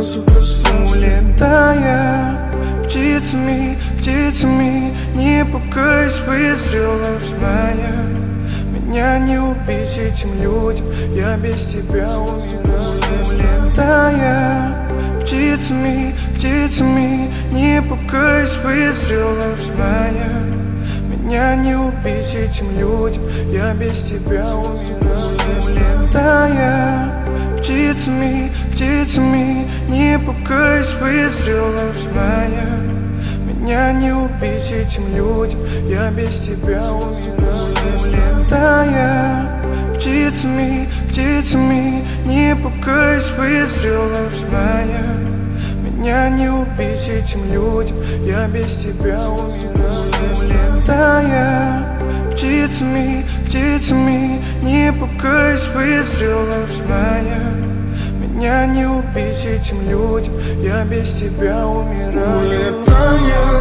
улетая птицами, птицами, не пугайся выстрелов, зная, меня не убить этим людям, я без тебя умираю. Улетая птицами, птицами, не пугайся выстрелов, зная, меня не убить этим людям, я без тебя умираю. Улетая птицами, птицами, не пугайся выстрелов, зная, меня не убить этим людям, я без тебя умираю. Улетая птицами, птицами, не пугайся выстрелов, зная, меня не убить этим людям, я без тебя умираю. Улетая птицами, птицами, не пугайся выстрелов, зная, меня не убить этим людям, я без тебя умираю. Улетая